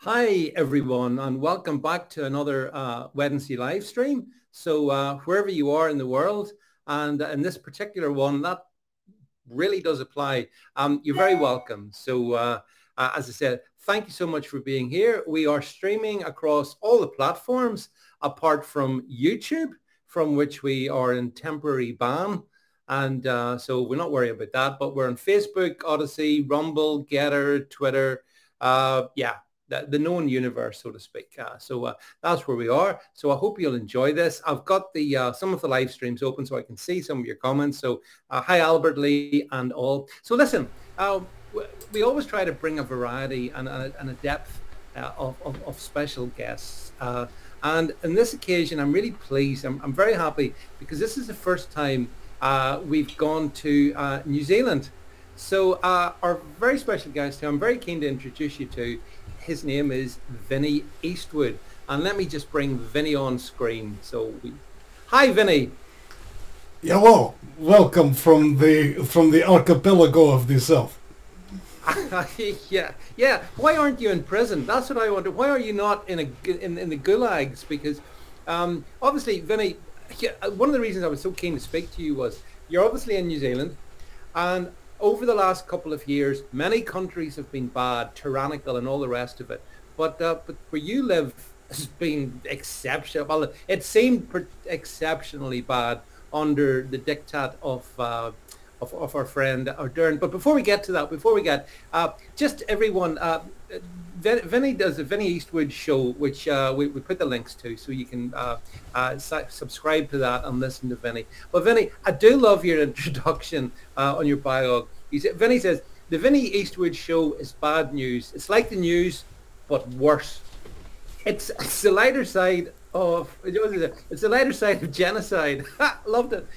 Hi, everyone, and welcome back to another Wednesday live stream. So wherever you are in the world, and in this particular one, that really does apply. You're very welcome. So as I said, thank you so much for being here. We are streaming across all the platforms apart from YouTube, from which we are in temporary ban. And so we're not worried about that, but we're on Facebook, Odyssey, Rumble, Getter, Twitter. Yeah, the known universe, so to speak. So that's where we are. So I hope you'll enjoy this. I've got the some of the live streams open so I can see some of your comments. So hi, Albert Lee and all. So listen, we always try to bring a variety and a depth of special guests. And on this occasion, I'm really pleased. I'm very happy because this is the first time we've gone to New Zealand. So our very special guest who I'm very keen to introduce you to, his name is Vinny Eastwood. And let me just bring Vinny on screen. Hi, Vinny. Hello, welcome from the archipelago of the South. yeah. Why aren't you in prison? That's what I wonder. Why are you not in the gulags? Because obviously, Vinny, one of the reasons I was so keen to speak to you was you're obviously in New Zealand, and over the last couple of years, many countries have been bad, tyrannical, and all the rest of it. But where you live has been exceptional. Well, it seemed exceptionally bad under the diktat of our friend Ardern. But before we get to that, just everyone, Vinny does a Vinny Eastwood show, which we put the links to, so you can subscribe to that and listen to Vinny. But Vinny, I do love your introduction on your bio. Vinny says, the Vinny Eastwood show is bad news. It's like the news, but worse. It's the lighter side of, it's the lighter side of genocide. Loved it.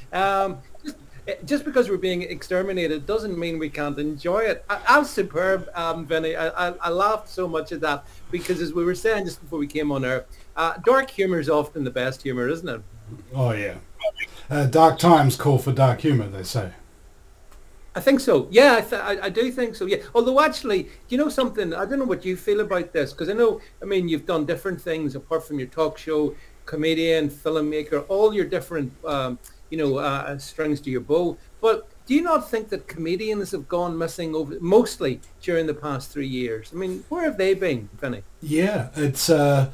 Just because we're being exterminated doesn't mean we can't enjoy it. I was superb, Vinny. I laughed so much at that because, as we were saying just before we came on air, dark humour is often the best humour, isn't it? Oh yeah, dark times call for dark humour, they say. I think so. Yeah, I do think so. Yeah. Although actually, do you know something? I don't know what you feel about this because I mean, you've done different things apart from your talk show, comedian, filmmaker, all your different strings to your bow. But do you not think that comedians have gone missing mostly during the past 3 years? I mean, where have they been, Vinny? Yeah, it's the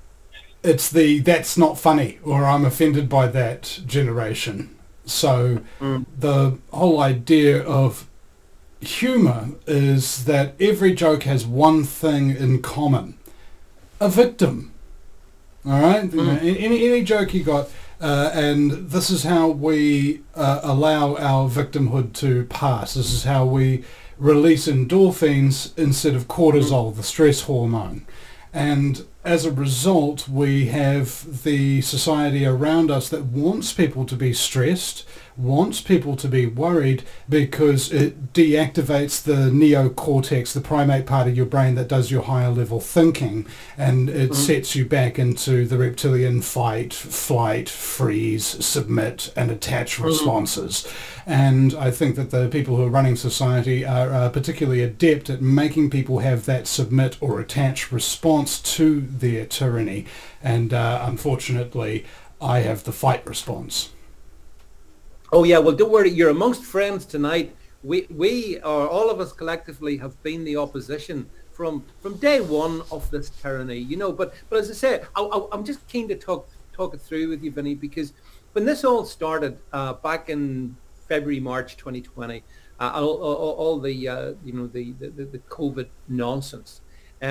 that's not funny or I'm offended by that generation. So the whole idea of humour is that every joke has one thing in common: a victim. All right, any joke you got. And this is how we allow our victimhood to pass. This is how we release endorphins instead of cortisol, the stress hormone. And as a result, we have the society around us that wants people to be stressed, wants people to be worried because it deactivates the neocortex, the primate part of your brain that does your higher level thinking, and it sets you back into the reptilian fight, flight, freeze, submit, and attach responses. And I think that the people who are running society are particularly adept at making people have that submit or attach response to their tyranny. And unfortunately, I have the fight response. Oh yeah, well don't worry, you're amongst friends tonight. We are, all of us collectively have been the opposition from day one of this tyranny, But as I say, I'm just keen to talk it through with you, Vinny, because when this all started back in February, March 2020, all the the COVID nonsense,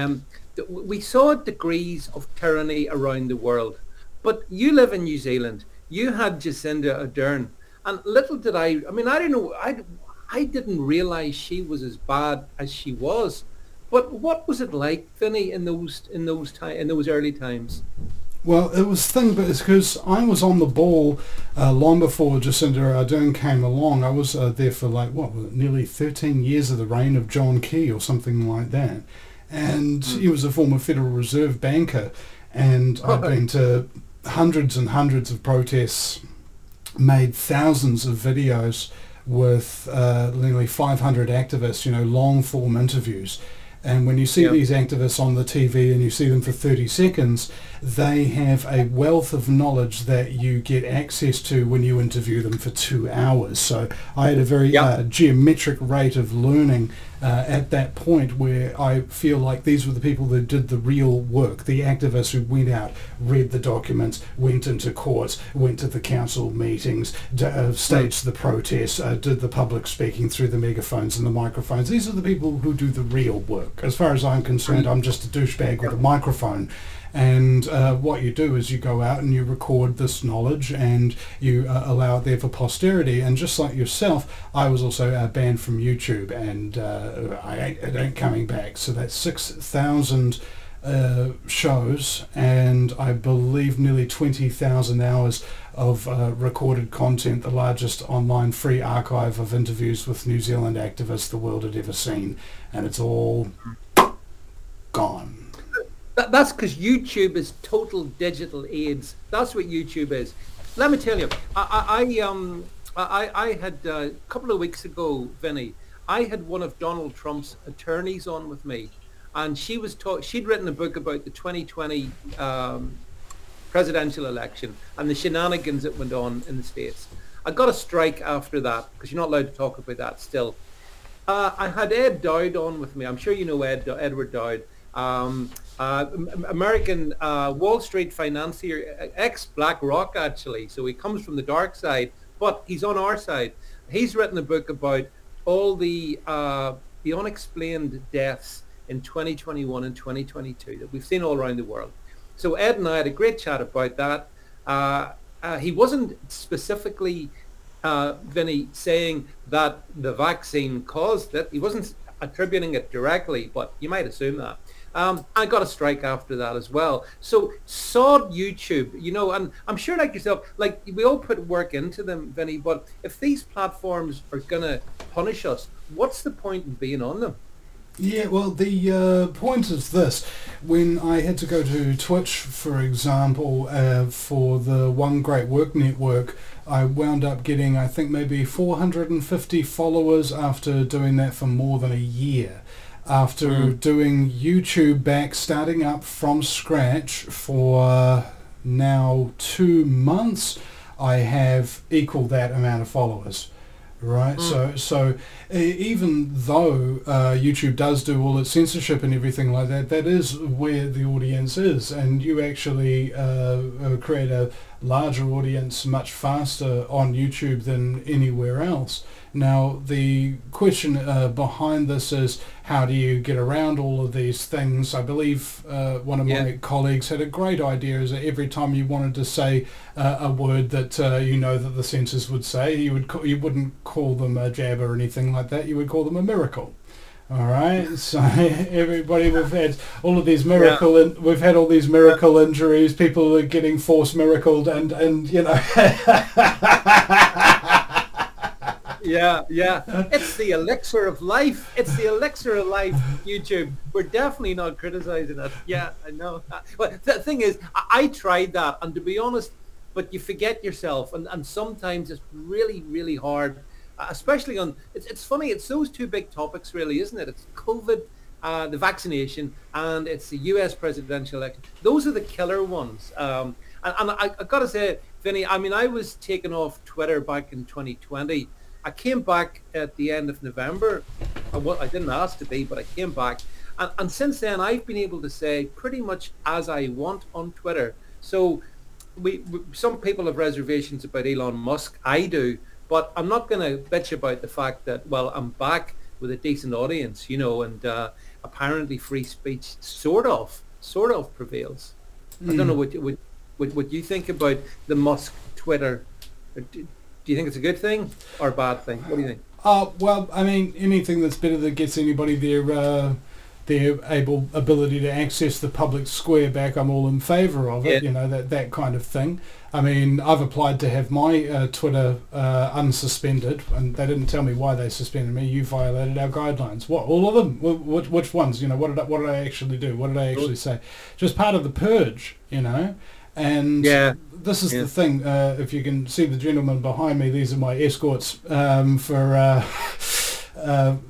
we saw degrees of tyranny around the world. But you live in New Zealand. You had Jacinda Ardern. And little did I mean, I don't know, I didn't realize she was as bad as she was. But what was it like, Vinny, in those early times? Well, it was but it's because I was on the ball long before Jacinda Ardern came along. I was there for nearly 13 years of the reign of John Key or something like that. And he was a former Federal Reserve banker. And I've been to hundreds and hundreds of protests, made thousands of videos with nearly 500 activists, long form interviews. And when you see Yeah. these activists on the TV and you see them for 30 seconds, they have a wealth of knowledge that you get access to when you interview them for 2 hours. So I had a very geometric rate of learning at that point where I feel like these were the people that did the real work, the activists who went out, read the documents, went into courts, went to the council meetings, staged the protests, did the public speaking through the megaphones and the microphones. These are the people who do the real work. As far as I'm concerned, I'm just a douchebag with a microphone. And what you do is you go out and you record this knowledge and you allow it there for posterity. And just like yourself, I was also banned from YouTube, and I ain't coming back. So that's 6,000 shows, and I believe nearly 20,000 hours of recorded content, the largest online free archive of interviews with New Zealand activists the world had ever seen. And it's all gone. That's because YouTube is total digital AIDS. That's what YouTube is. Let me tell you, I had a couple of weeks ago, Vinny, I had one of Donald Trump's attorneys on with me, and she'd written a book about the 2020 presidential election and the shenanigans that went on in the States. I got a strike after that because you're not allowed to talk about that still. I had Ed Dowd on with me. I'm sure you know Edward Dowd. American Wall Street financier, ex-BlackRock actually, so he comes from the dark side, but he's on our side. He's written a book about all the unexplained deaths in 2021 and 2022 that we've seen all around the world. So Ed and I had a great chat about that. He wasn't specifically, Vinny, saying that the vaccine caused it. He wasn't attributing it directly, but you might assume that. I got a strike after that as well. So sod YouTube, and I'm sure like yourself, like we all put work into them, Vinny, but if these platforms are going to punish us, what's the point in being on them? Yeah, well, the point is this. When I had to go to Twitch, for example, for the One Great Work Network, I wound up getting, I think, maybe 450 followers after doing that for more than a year. After doing YouTube back, starting up from scratch for now 2 months, I have equal that amount of followers. Right, so even though YouTube does do all its censorship and everything like that, that is where the audience is, and you actually create a larger audience much faster on YouTube than anywhere else. Now, the question behind this is, how do you get around all of these things? I believe one of my colleagues had a great idea, is that every time you wanted to say a word that that the censors would say, you wouldn't call them a jab or anything like that, you would call them a miracle. All right, so everybody, we've had all of these we've had all these miracle injuries, people are getting force miracled, and Yeah. It's the elixir of life. It's the elixir of life, YouTube. We're definitely not criticizing it. Yeah, I know. But the thing is, I tried that, and to be honest, but you forget yourself, and sometimes it's really, really hard, especially on, it's funny, it's those two big topics really, isn't it? It's COVID, the vaccination, and it's the US presidential election. Those are the killer ones. And I got to say, Vinny, I mean, I was taken off Twitter back in 2020. I came back at the end of November. I didn't ask to be, but I came back. And since then, I've been able to say pretty much as I want on Twitter. So some people have reservations about Elon Musk. I do. But I'm not going to bitch about the fact that, well, I'm back with a decent audience, and apparently free speech sort of prevails. I don't know what you think about the Musk Twitter. Do you think it's a good thing or a bad thing? What do you think? Well, I mean, anything that's better that gets anybody their ability to access the public square back, I'm all in favour of it. That kind of thing. I mean, I've applied to have my Twitter unsuspended, and they didn't tell me why they suspended me. You violated our guidelines. What? All of them? Which ones? What did I actually do? What did I actually say? Just part of the purge, And this is the thing. If you can see the gentleman behind me, these are my escorts for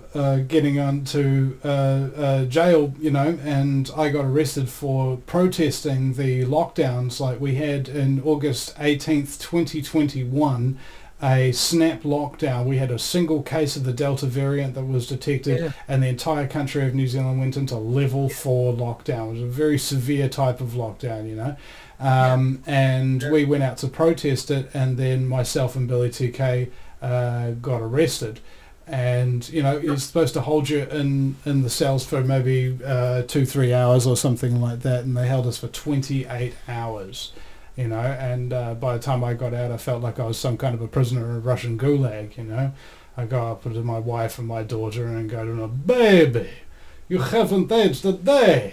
getting onto jail, and I got arrested for protesting the lockdowns. Like we had in August 18th, 2021, a snap lockdown. We had a single case of the Delta variant that was detected, and the entire country of New Zealand went into level 4 lockdown. It was a very severe type of lockdown, and we went out to protest it, and then myself and Billy TK got arrested. And you're supposed to hold you in the cells for maybe 2-3 hours or something like that, and they held us for 28 hours. And by the time I got out, I felt like I was some kind of a prisoner in a Russian gulag. I go up to my wife and my daughter and go to them, "Baby, you haven't aged a day.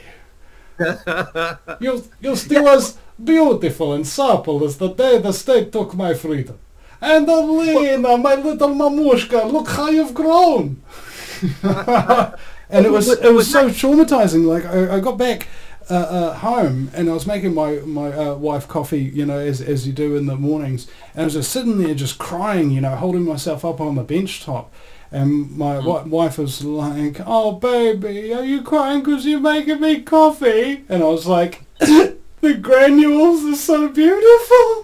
You're still as beautiful and supple as the day the state took my freedom. And Alina, my little mamushka, look how you've grown." And it was so traumatizing. Like I got back home, and I was making my wife coffee, as you do in the mornings, and I was just sitting there just crying, holding myself up on the bench top, and my wife was like, "Oh baby, are you crying because you're making me coffee?" And I was like, "The granules are so beautiful."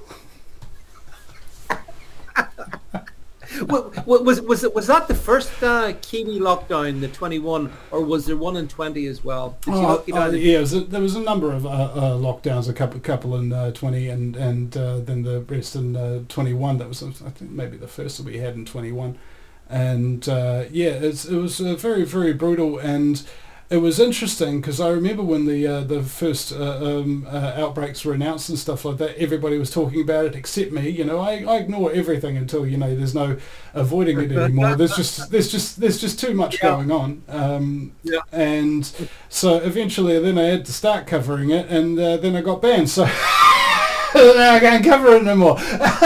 Was that the first Kiwi lockdown, the 21, or was there one in 20 as well? Yeah, there was a number of lockdowns, a couple in 20, and then the rest in 21. That was, I think, maybe the first that we had in 21, and it was very, very brutal. And it was interesting because I remember when the first outbreaks were announced and stuff like that, everybody was talking about it except me. I ignore everything until there's no avoiding it anymore. There's just too much going on. And so eventually, then I had to start covering it, and then I got banned. So now I can't cover it no more.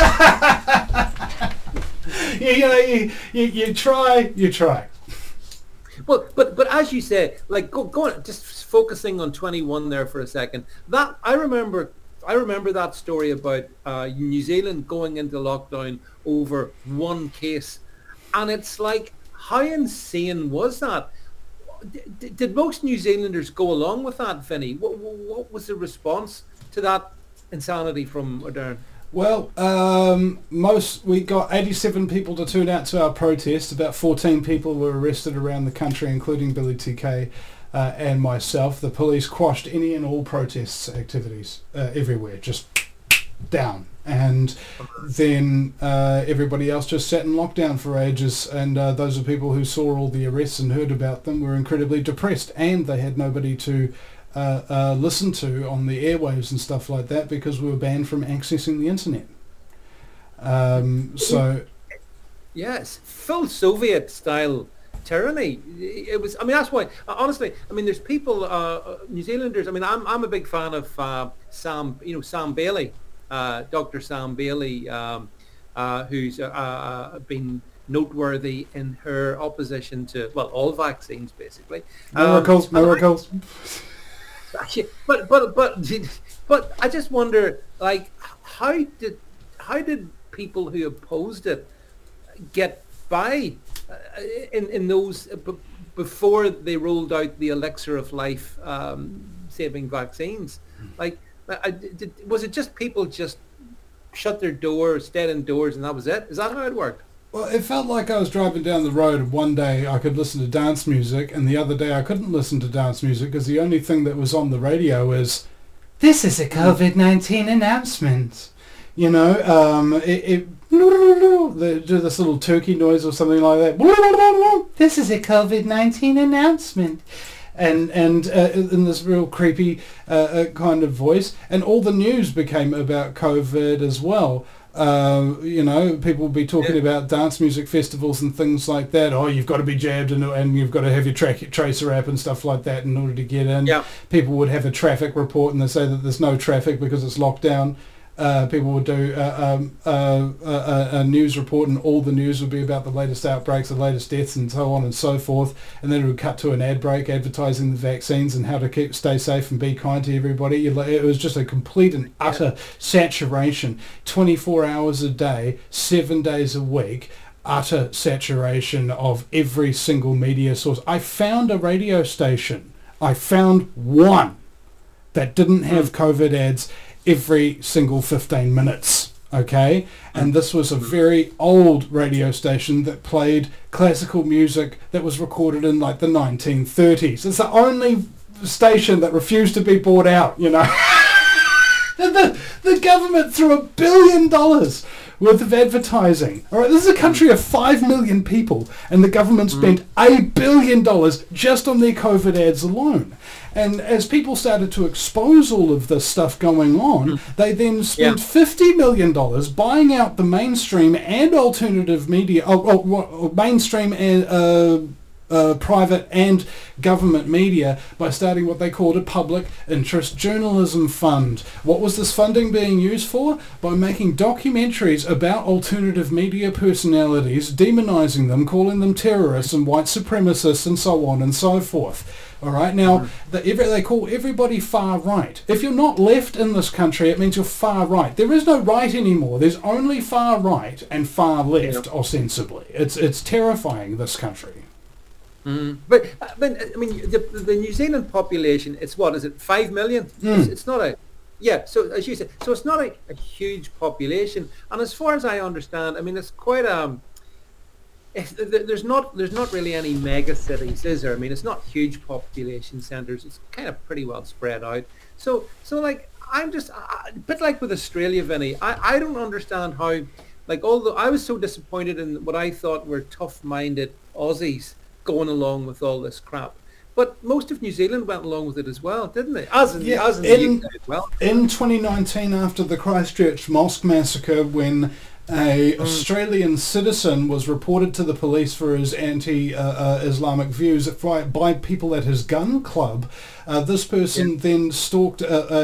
You try. Well, but as you say, like go on, just focusing on 21 there for a second. That I remember that story about New Zealand going into lockdown over one case, and it's like, how insane was that? Did most New Zealanders go along with that, Vinny? What was the response to that insanity from Modern? Well, we got 87 people to turn out to our protest. About 14 people were arrested around the country, including Billy TK and myself. The police quashed any and all protests activities everywhere, just down. And then everybody else just sat in lockdown for ages. And those are people who saw all the arrests and heard about them were incredibly depressed, and they had nobody to listen to on the airwaves and stuff like that because we were banned from accessing the internet. Yes, full Soviet style tyranny. It was. I mean, that's why. Honestly, I mean, there's people, New Zealanders. I mean, I'm a big fan of Sam Bailey, Dr. Sam Bailey, who's been noteworthy in her opposition to all vaccines, basically. Miracles. But I just wonder, like, how did people who opposed it get by in those before they rolled out the elixir of life saving vaccines? Like, was it just people just shut their doors, stayed indoors, and that was it? Is that how it worked? Well, it felt like I was driving down the road, and one day I could listen to dance music, and the other day I couldn't listen to dance music because the only thing that was on the radio was, "This is a COVID-19 announcement." They do this little turkey noise or something like that. "This is a COVID-19 announcement." And in this real creepy kind of voice. And all the news became about COVID as well. People will be talking about dance music festivals and things like that. Oh, you've got to be jabbed and you've got to have your tracer app and stuff like that in order to get in. Yeah. People would have a traffic report and they say that there's no traffic because it's locked down. People would do a news report, and all the news would be about the latest outbreaks, the latest deaths, and so on and so forth. And then it would cut to an ad break advertising the vaccines and how to stay safe and be kind to everybody. It was just a complete and utter saturation, 24 hours a day, 7 days a week, utter saturation of every single media source. I found a radio station. I found one that didn't have COVID ads every single 15 minutes. Okay, and this was a very old radio station that played classical music that was recorded in like the 1930s. It's the only station that refused to be bought out, you know. The government threw $1 billion worth of advertising. All right, this is a country of 5 million people, and the government spent $1 billion just on their COVID ads alone. And as people started to expose all of this stuff going on, they then spent $50 million buying out the mainstream and alternative media, mainstream and private and government media by starting what they called a public interest journalism fund. What was this funding being used for? By making documentaries about alternative media personalities, demonizing them, calling them terrorists and white supremacists and so on and so forth. All right, now they call everybody far right. If you're not left in this country, it means you're far right. There is no right anymore. There's only far right and far left, ostensibly. It's terrifying, this country. But I mean, the New Zealand population, it's what, is it 5 million? It's not so as you said, so it's not a huge population. And as far as I understand, I mean, it's quite there's not really any mega cities, is there? I mean, it's not huge population centres. It's kind of pretty well spread out. So like, I'm just a bit like with Australia, Vinny. I don't understand how, like, although I was so disappointed in what I thought were tough-minded Aussies going along with all this crap. But most of New Zealand went along with it as well, didn't they? As in the UK as well. In 2019, after the Christchurch mosque massacre, when a Australian citizen was reported to the police for his anti-Islamic views by people at his gun club, this person then stalked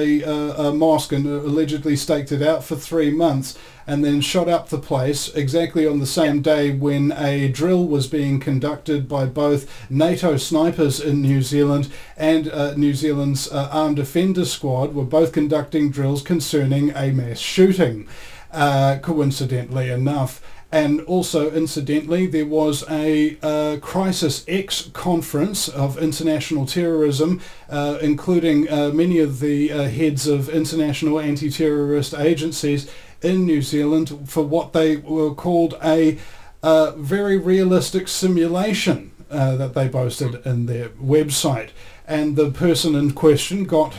a mosque and allegedly staked it out for 3 months, and then shot up the place exactly on the same day when a drill was being conducted by both NATO snipers in New Zealand and New Zealand's Armed Defender Squad were both conducting drills concerning a mass shooting, coincidentally enough. And also, incidentally, there was a Crisis X conference of international terrorism, including many of the heads of international anti-terrorist agencies in New Zealand, for what they were called a very realistic simulation that they boasted in their website. And the person in question got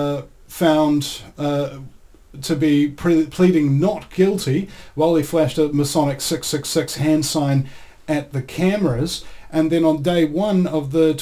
found to be pleading not guilty while he flashed a Masonic 666 hand sign at the cameras. And then on day one of the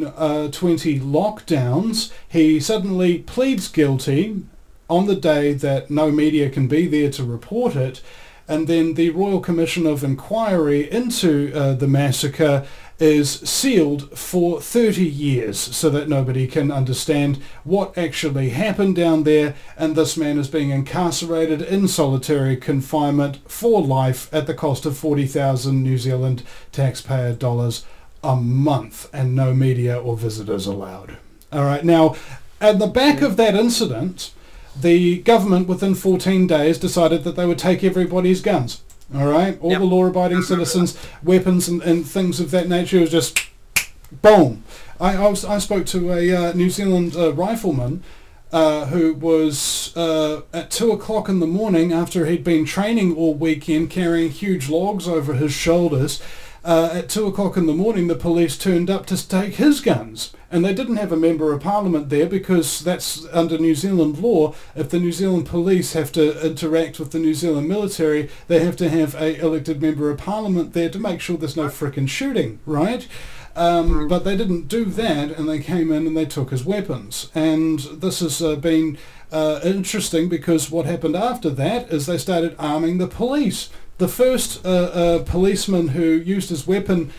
2020 lockdowns, he suddenly pleads guilty on the day that no media can be there to report it. And then the Royal Commission of Inquiry into the massacre is sealed for 30 years so that nobody can understand what actually happened down there, and this man is being incarcerated in solitary confinement for life at the cost of 40,000 New Zealand taxpayer dollars a month, and no media or visitors allowed. All right, now, at the back of that incident, the government within 14 days decided that they would take everybody's guns. All right, all the law-abiding citizens, weapons and things of that nature. It was just boom. I spoke to a New Zealand rifleman who was at 2 o'clock in the morning, after he'd been training all weekend carrying huge logs over his shoulders. At 2 o'clock in the morning, the police turned up to take his guns. And they didn't have a member of parliament there, because that's under New Zealand law. If the New Zealand police have to interact with the New Zealand military, they have to have a elected member of parliament there to make sure there's no frickin' shooting, right? But they didn't do that, and they came in and they took his weapons. And this has been interesting, because what happened after that is they started arming the police. The first policeman who used his weapon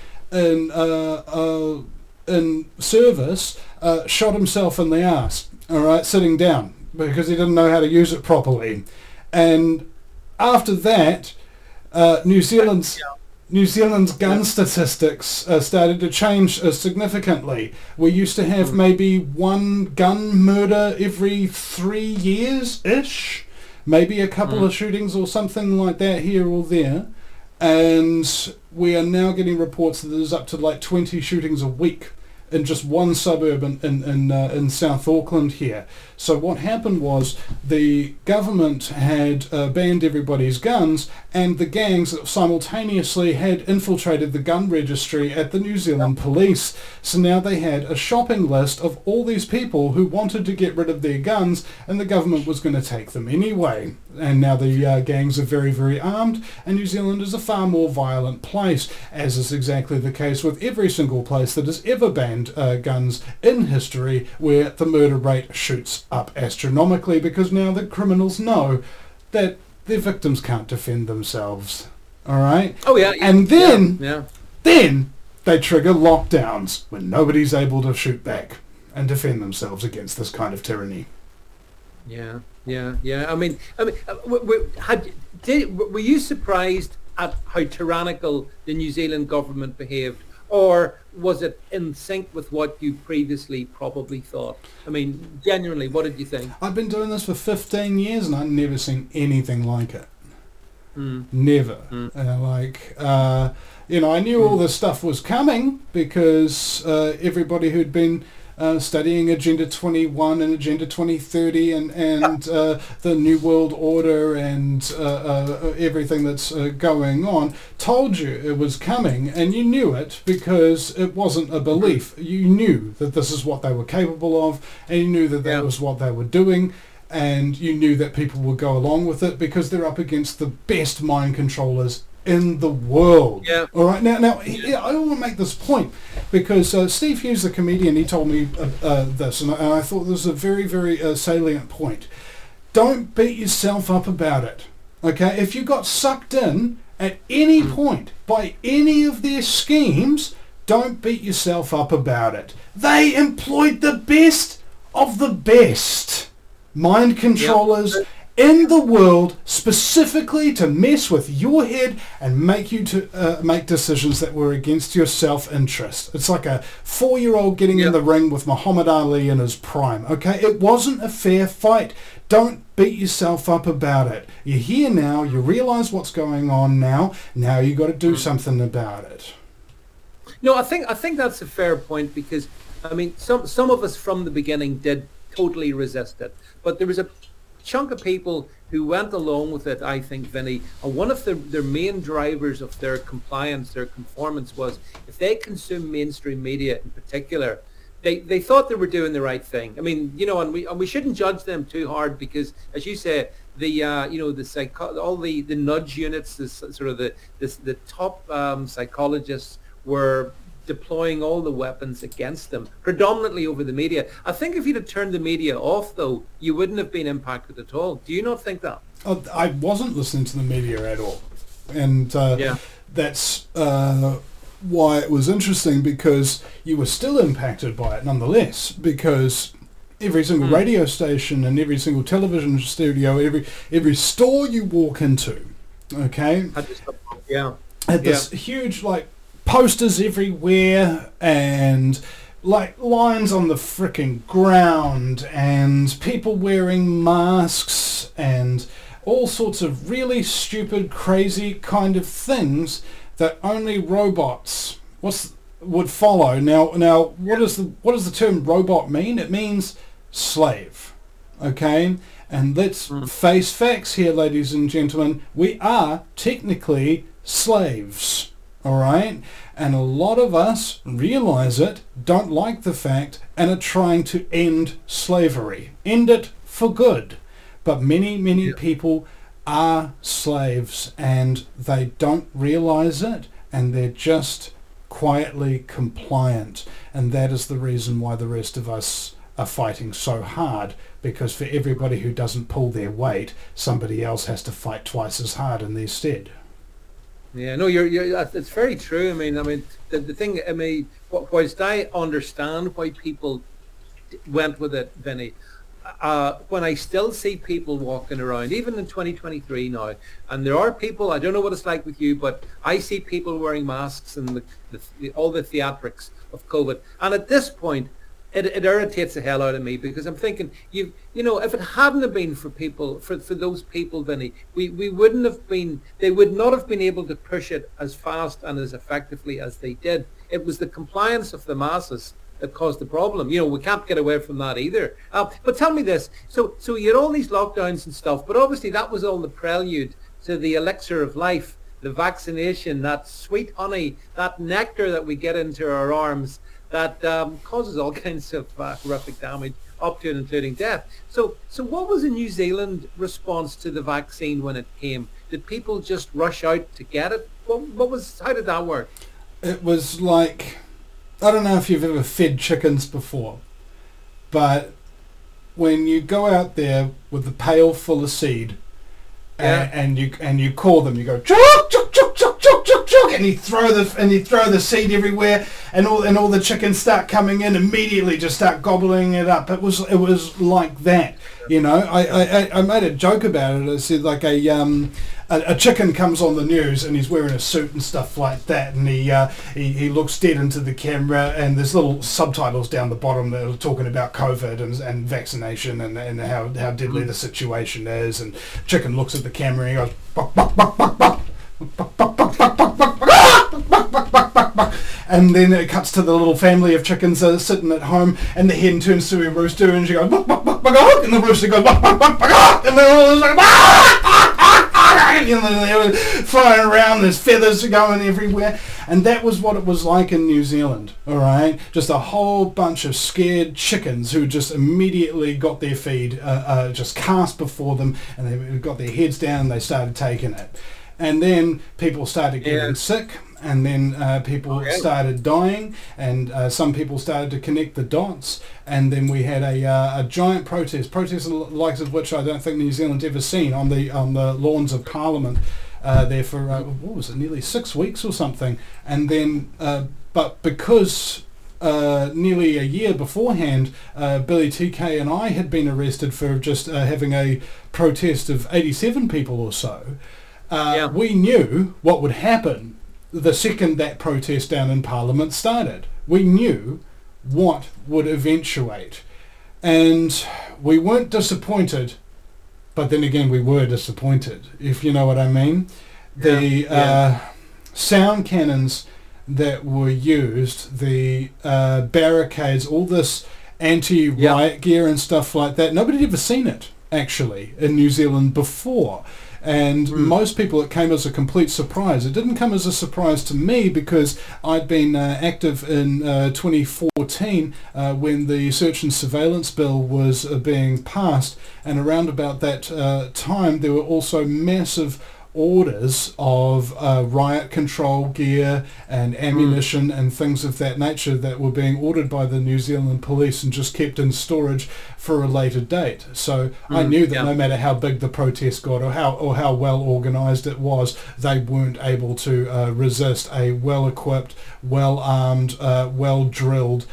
in service shot himself in the arse, all right, sitting down, because he didn't know how to use it properly. And after that, New Zealand's gun statistics started to change significantly. We used to have maybe one gun murder every 3 years-ish, maybe a couple of shootings or something like that here or there. And we are now getting reports that there's up to like 20 shootings a week in just one suburb in South Auckland here. So what happened was the government had banned everybody's guns, and the gangs simultaneously had infiltrated the gun registry at the New Zealand police. So now they had a shopping list of all these people who wanted to get rid of their guns, and the government was going to take them anyway. And now the gangs are very, very armed, and New Zealand is a far more violent place, as is exactly the case with every single place that has ever banned guns in history, where the murder rate shoots up astronomically, because now the criminals know that their victims can't defend themselves. All right? Oh, yeah. And then, yeah. then they trigger lockdowns when nobody's able to shoot back and defend themselves against this kind of tyranny. Yeah. I mean, were you surprised at how tyrannical the New Zealand government behaved, or was it in sync with what you previously probably thought? I mean, genuinely, what did you think? I've been doing this for 15 years and I've never seen anything like it. Never. I knew all this stuff was coming because everybody who'd been studying Agenda 21 and Agenda 2030 and the New World Order and everything that's going on told you it was coming, and you knew it because it wasn't a belief. You knew that this is what they were capable of, and you knew that that was what they were doing, and you knew that people would go along with it because they're up against the best mind controllers in the world. Yeah. All right. Now, I want to make this point because Steve Hughes, the comedian, he told me this, and I thought this was a very, very salient point. Don't beat yourself up about it. Okay. If you got sucked in at any point by any of their schemes, don't beat yourself up about it. They employed the best of the best mind controllers in the world specifically to mess with your head and make you to make decisions that were against your self-interest. It's like a 4-year-old getting in the ring with Muhammad Ali in his prime. Okay, it wasn't a fair fight. Don't beat yourself up about it. You're here now. You realise what's going on now. Now you got to do something about it. No, I think that's a fair point, because I mean, some of us from the beginning did totally resist it, but there was a chunk of people who went along with it, I think, Vinny, and one of their main drivers of their compliance, their conformance, was if they consume mainstream media in particular, they thought they were doing the right thing. I mean, and we shouldn't judge them too hard, because, as you say, all the nudge units, the top psychologists were deploying all the weapons against them, predominantly over the media. I think if you'd have turned the media off, though, you wouldn't have been impacted at all. Do you not think that? I wasn't listening to the media at all. And that's why it was interesting, because you were still impacted by it nonetheless, because every single radio station and every single television studio, every store you walk into, okay, had this huge, posters everywhere and lines on the frickin' ground and people wearing masks and all sorts of really stupid, crazy kind of things that only robots would follow. Now, what does the term robot mean? It means slave. Okay? And let's face facts here, ladies and gentlemen. We are technically slaves. All right? And a lot of us realize it, don't like the fact, and are trying to end slavery. End it for good. But many people are slaves, and they don't realize it, and they're just quietly compliant. And that is the reason why the rest of us are fighting so hard, because for everybody who doesn't pull their weight, somebody else has to fight twice as hard in their stead. Yeah, no, you're it's very true. I mean, the thing, whilst I understand why people went with it, Vinny, when I still see people walking around, even in 2023 now, and there are people, I don't know what it's like with you, but I see people wearing masks and all the theatrics of COVID. And at this point, it irritates the hell out of me because I'm thinking, if it hadn't have been for those people, Vinny, we wouldn't have been, they would not have been able to push it as fast and as effectively as they did. It was the compliance of the masses that caused the problem. We can't get away from that either. But tell me this, so you had all these lockdowns and stuff, but obviously that was all the prelude to the elixir of life, the vaccination, that sweet honey, that nectar that we get into our arms that causes all kinds of horrific damage, up to and including death. So what was the New Zealand response to the vaccine when it came? Did people just rush out to get it? How did that work? It was like, I don't know if you've ever fed chickens before, but when you go out there with the pail full of seed, and you call them, you go chuk chuk chuk chuk chuk chuk chuk, and you throw the seed everywhere, and all the chickens start coming in immediately, just start gobbling it up. It was like that, I made a joke about it. I said like a chicken comes on the news and he's wearing a suit and stuff like that, and he looks dead into the camera, and there's little subtitles down the bottom that are talking about COVID and vaccination and how deadly the situation is, and chicken looks at the camera and he goes buck, buck, buck, buck, buck. And then it cuts to the little family of chickens sitting at home, and the hen turns to a rooster and she goes buck, buck, buck, buck, and the rooster goes buck, buck, buck, buck, and they're all like they're flying around, there's feathers going everywhere. And that was what it was like in New Zealand, all right? Just a whole bunch of scared chickens who just immediately got their feed just cast before them, and they got their heads down and they started taking it. And then people started getting sick, and then people started dying, and some people started to connect the dots, and then we had a giant protest the likes of which I don't think New Zealand's ever seen, on the lawns of Parliament there for, what was it, nearly 6 weeks or something. And then, but because nearly a year beforehand, Billy TK and I had been arrested for just having a protest of 87 people or so, we knew what would happen the second that protest down in Parliament started. We knew what would eventuate. And we weren't disappointed, but then again we were disappointed, if you know what I mean. The sound cannons that were used, the barricades, all this anti-riot gear and stuff like that, nobody had ever seen it, actually, in New Zealand before. And most people, it came as a complete surprise. It didn't come as a surprise to me because I'd been active in 2014 when the Search and Surveillance Bill was being passed, and around about that time there were also massive orders of riot control gear and ammunition and things of that nature that were being ordered by the New Zealand police and just kept in storage for a later date. So I knew that no matter how big the protest got or how well organised it was, they weren't able to resist a well-equipped, well-armed, well-drilled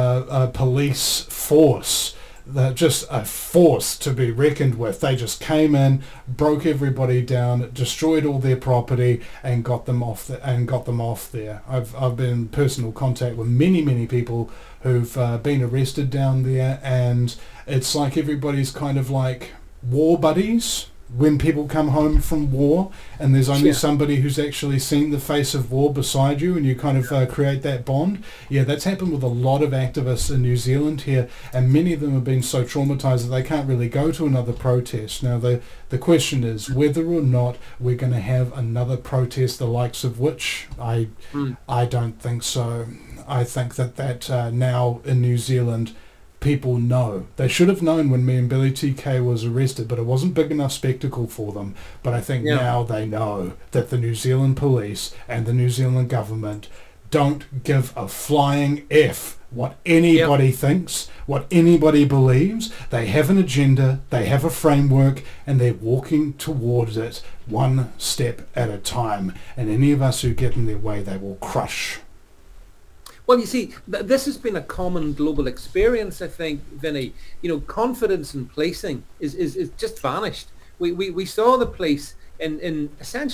police force. They're just a force to be reckoned with. They just came in, broke everybody down, destroyed all their property, and got them off there. I've been in personal contact with many people who've been arrested down there, and it's like everybody's kind of like war buddies when people come home from war, and there's only somebody who's actually seen the face of war beside you, and you kind of create that bond. Yeah, that's happened with a lot of activists in New Zealand here, and many of them have been so traumatized that they can't really go to another protest. Now the question is whether or not we're going to have another protest the likes of which I don't think so. I think that now in New Zealand people know. They should have known when me and Billy TK was arrested, but it wasn't big enough spectacle for them. But I think now they know that the New Zealand police and the New Zealand government don't give a flying F what anybody thinks, what anybody believes. They have an agenda, they have a framework, and they're walking towards it one step at a time. And any of us who get in their way, they will crush. Well, you see, this has been a common global experience, I think, Vinny. Confidence in policing is just vanished. We saw the police in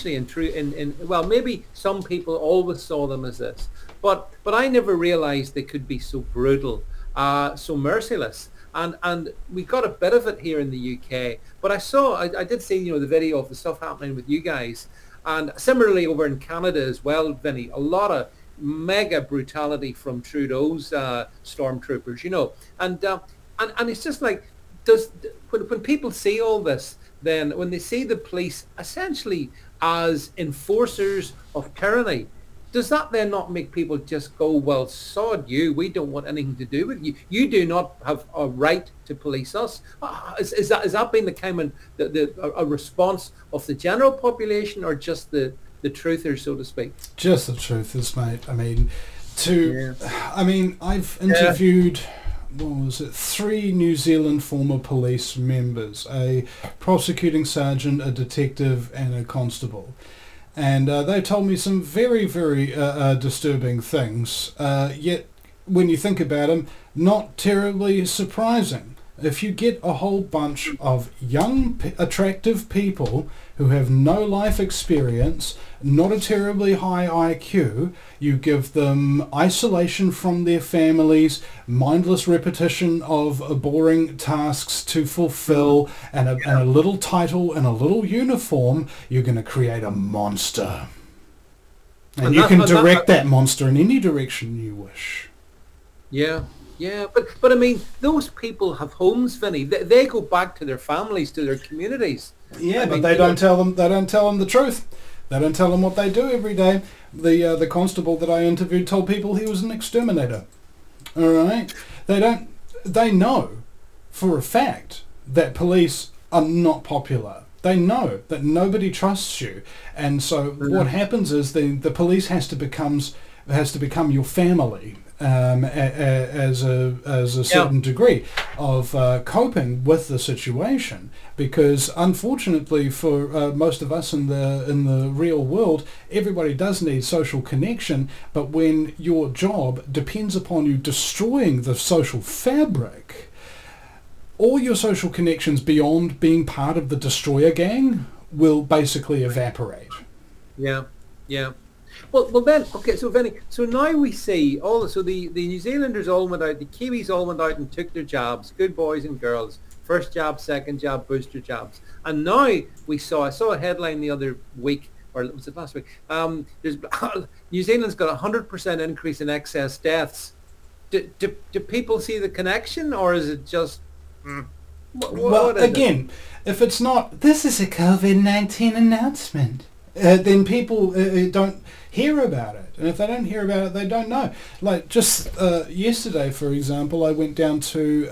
well, maybe some people always saw them as this, but I never realised they could be so brutal so merciless. And we got a bit of it here in the UK. But I did see, the video of the stuff happening with you guys. And similarly over in Canada as well, Vinny, a lot of mega brutality from Trudeau's stormtroopers, and it's just like, when people see all this, then when they see the police essentially as enforcers of tyranny, does that then not make people just go, well, sod you, we don't want anything to do with you. You do not have a right to police us. Is that been the kind of a response of the general population, or just the truthers, so to speak? Just the truthers, mate. I've interviewed, what was it, 3 New Zealand former police members, a prosecuting sergeant, a detective, and a constable. And they told me some very, very disturbing things, yet when you think about them, not terribly surprising. If you get a whole bunch of young, attractive people who have no life experience, not a terribly high IQ, you give them isolation from their families, mindless repetition of boring tasks to fulfill, and a little title and a little uniform, you're going to create a monster. And you can direct that monster in any direction you wish. Yeah. Yeah, but I mean, those people have homes, Vinny. They go back to their families, to their communities. Yeah, but they don't tell them. They don't tell them the truth. They don't tell them what they do every day. The constable that I interviewed told people he was an exterminator. All right, they don't. They know for a fact that police are not popular. They know that nobody trusts you, and so what happens is the police has to become your family. As a certain degree of coping with the situation, because unfortunately for most of us in the real world, everybody does need social connection. But when your job depends upon you destroying the social fabric, all your social connections beyond being part of the destroyer gang will basically evaporate. Yeah. Well then, okay, so Vinny, so now we see the New Zealanders all went out, the Kiwis all went out and took their jobs, good boys and girls, first job, second job, booster jobs. And now I saw a headline the other week, or was it last week, New Zealand's got 100% increase in excess deaths. Do people see the connection, or is it just... Well, again, if it's not, this is a COVID-19 announcement, then people don't hear about it. And if they don't hear about it, they don't know. Like just yesterday, for example, I went down to,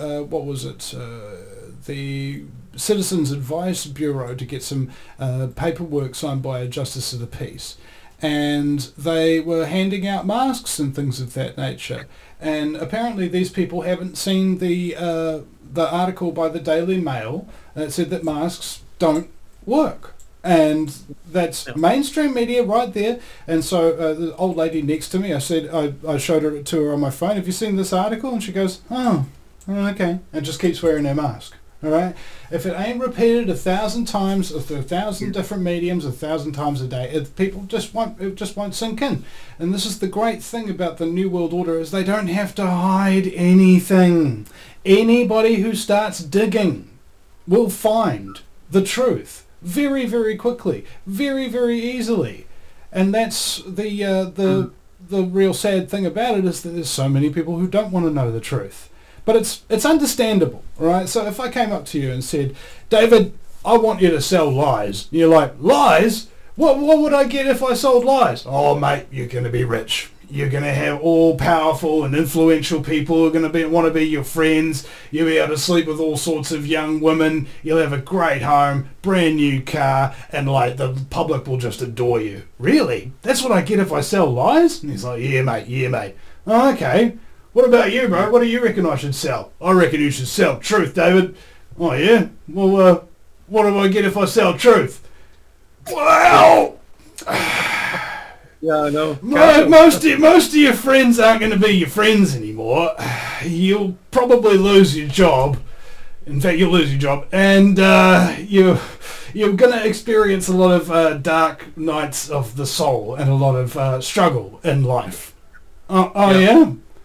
the Citizens Advice Bureau to get some paperwork signed by a Justice of the Peace. And they were handing out masks and things of that nature. And apparently these people haven't seen the article by the Daily Mail that said that masks don't work. And that's mainstream media right there. And so the old lady next to me, I said, I showed it to her on my phone, have you seen this article? And she goes, oh, okay. And just keeps wearing her mask. All right. If it ain't repeated 1,000 times, 1,000 different mediums, 1,000 times a day, people just won't sink in. And this is the great thing about the New World Order, is they don't have to hide anything. Anybody who starts digging will find the truth very, very quickly, very, very easily. And that's the real sad thing about it, is that there's so many people who don't want to know the truth. But it's understandable, right? So if I came up to you and said, David, I want you to sell lies. And you're like, lies? What would I get if I sold lies? Oh, mate, you're going to be rich. You're going to have all powerful and influential people who are going to want to be your friends. You'll be able to sleep with all sorts of young women. You'll have a great home, brand new car, and like the public will just adore you. Really? That's what I get if I sell lies? And he's like, yeah, mate. Oh, okay. What about you, bro? What do you reckon I should sell? I reckon you should sell truth, David. Oh, yeah? Well, what do I get if I sell truth? Well... Yeah, I know. Most of your friends aren't going to be your friends anymore. You'll probably lose your job. In fact, you'll lose your job, and you're going to experience a lot of dark nights of the soul and a lot of struggle in life. Yeah.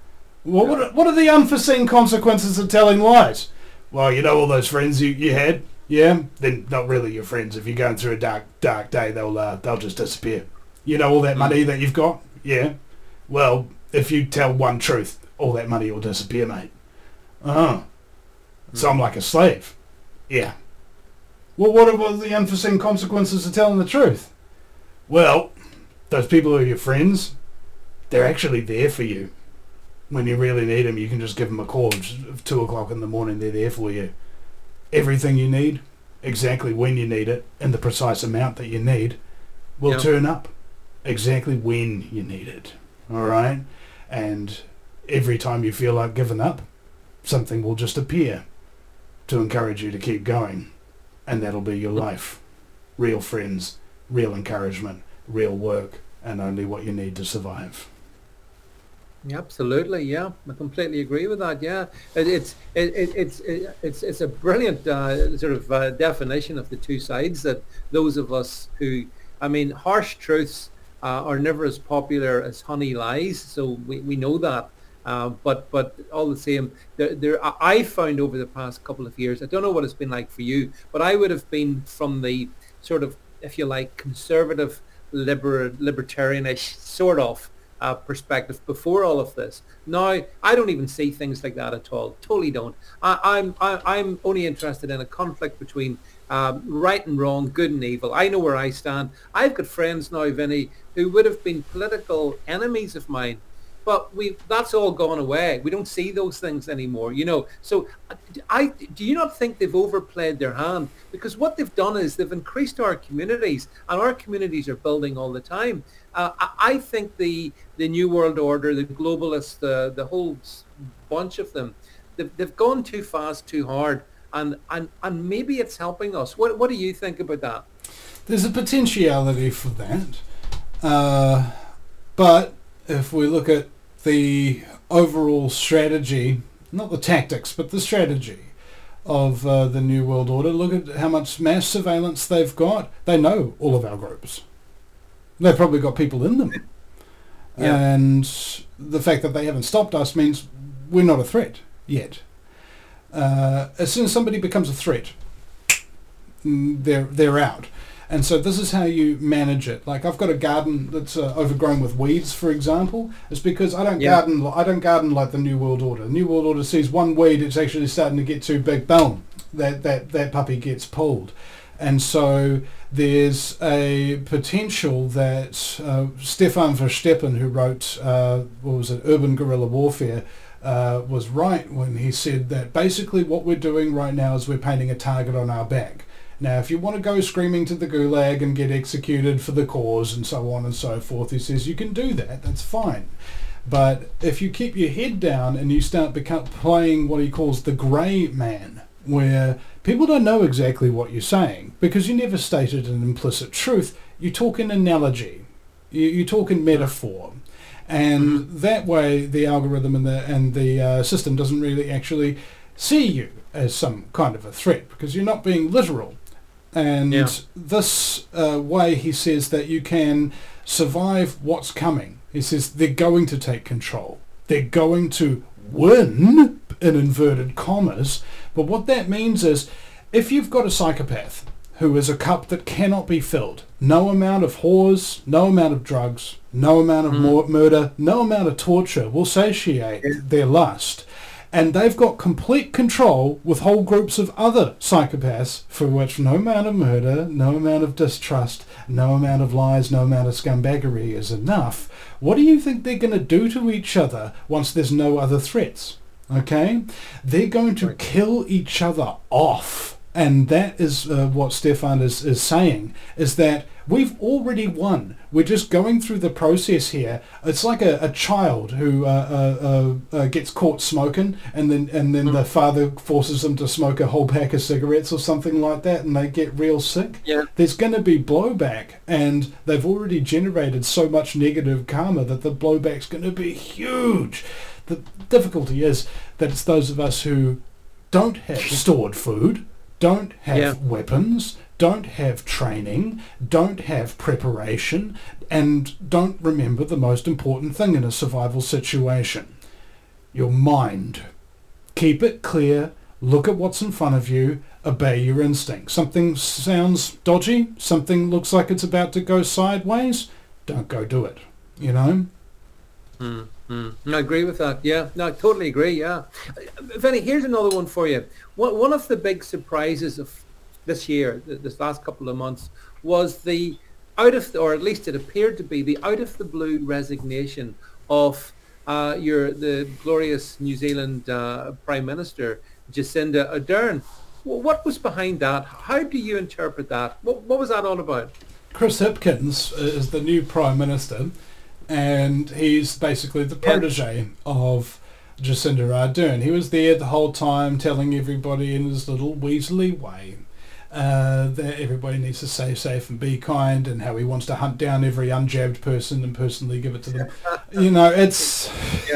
Well, what are the unforeseen consequences of telling lies? Well, you know all those friends you had? Yeah? Then not really your friends. If you're going through a dark day, they'll just disappear. You know all that money that you've got? Yeah? Well, if you tell one truth, all that money will disappear, mate. Oh. So I'm like a slave. Yeah. Well, what are the unforeseen consequences of telling the truth? Well, those people who are your friends, they're actually there for you. When you really need them, you can just give them a call. 2 o'clock in the morning, they're there for you. Everything you need, exactly when you need it, and the precise amount that you need, will turn up exactly when you need it. All right? And every time you feel like giving up, something will just appear to encourage you to keep going. And that'll be your life. Real friends, real encouragement, real work, and only what you need to survive. Absolutely, yeah, I completely agree with that. Yeah, it's a brilliant sort of definition of the two sides. That those of us who, I mean, harsh truths are never as popular as honey lies. So we know that. But all the same, I found over the past couple of years, I don't know what it's been like for you, but I would have been from the sort of, if you like, conservative, libertarianish sort of perspective before all of this. Now I don't even see things like that at all. Totally don't. I'm only interested in a conflict between right and wrong, good and evil. I know where I stand. I've got friends now, Vinny, who would have been political enemies of mine. But that's all gone away. We don't see those things anymore, you know. So do you not think they've overplayed their hand? Because what they've done is they've increased our communities, and our communities are building all the time. I think the New World Order, the globalists, the whole bunch of them, they've gone too fast, too hard, and maybe it's helping us. What do you think about that? There's a potentiality for that. But if we look at the overall strategy, not the tactics, but the strategy of the New World Order, look at how much mass surveillance they've got. They know all of our groups. They've probably got people in them. Yeah. And the fact that they haven't stopped us means we're not a threat yet. As soon as somebody becomes a threat, they're out. And so this is how you manage it. Like I've got a garden that's overgrown with weeds, for example. It's because I don't garden. I don't garden like the New World Order. The New World Order sees one weed, it's actually starting to get too big. Boom, that puppy gets pulled. And so there's a potential that Stefan Verstappen, who wrote Urban Guerrilla Warfare, was right when he said that basically what we're doing right now is we're painting a target on our back. Now, if you want to go screaming to the gulag and get executed for the cause and so on and so forth, he says you can do that, that's fine. But if you keep your head down and you start playing what he calls the grey man, where people don't know exactly what you're saying because you never stated an implicit truth, you talk in analogy, you talk in metaphor. And that way the algorithm and the system doesn't really actually see you as some kind of a threat because you're not being literal. And this way he says that you can survive what's coming. He says they're going to take control. They're going to win, in inverted commas. But what that means is if you've got a psychopath who is a cup that cannot be filled, no amount of whores, no amount of drugs, no amount of murder, no amount of torture will satiate their lust. And they've got complete control with whole groups of other psychopaths for which no amount of murder, no amount of distrust, no amount of lies, no amount of scumbaggery is enough. What do you think they're going to do to each other once there's no other threats? Okay? They're going to kill each other off. And that is what Stefan is saying, is that we've already won. We're just going through the process here. It's like a child who gets caught smoking, and then the father forces them to smoke a whole pack of cigarettes or something like that, and they get real sick. Yeah. There's going to be blowback, and they've already generated so much negative karma that the blowback's going to be huge. The difficulty is that it's those of us who don't have stored food, don't have weapons, don't have training, don't have preparation, and don't remember the most important thing in a survival situation. your mind. Keep it clear, look at what's in front of you, obey your instinct. Something sounds dodgy, something looks like it's about to go sideways, don't go do it, you know? I agree with that. Yeah, no, I totally agree. Yeah, Vinny, here's another one for you. One of the big surprises of this year, this last couple of months, was the or at least it appeared to be the out of the blue resignation of the glorious New Zealand Prime Minister Jacinda Ardern. What was behind that? How do you interpret that? What was that all about? Chris Hipkins is the new Prime Minister, and he's basically the protege of Jacinda Ardern. He was there the whole time telling everybody in his little weaselly way that everybody needs to stay safe and be kind, and how he wants to hunt down every unjabbed person and personally give it to them. You know, it's...